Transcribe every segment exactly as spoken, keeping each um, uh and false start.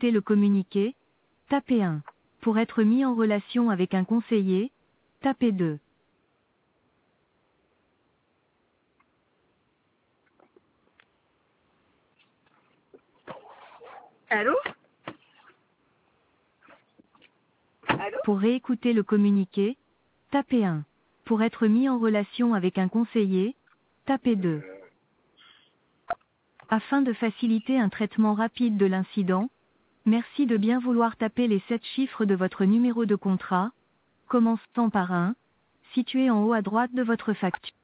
écouter le communiqué, tapez un. Pour être mis en relation avec un conseiller, tapez deux. Allô? Allô? Pour réécouter le communiqué, tapez un. Pour être mis en relation avec un conseiller, tapez deux. Afin de faciliter un traitement rapide de l'incident, merci de bien vouloir taper les sept chiffres de votre numéro de contrat, commençant par un, situé en haut à droite de votre facture.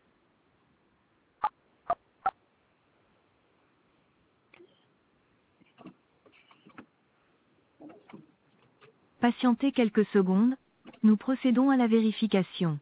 Patientez quelques secondes, nous procédons à la vérification.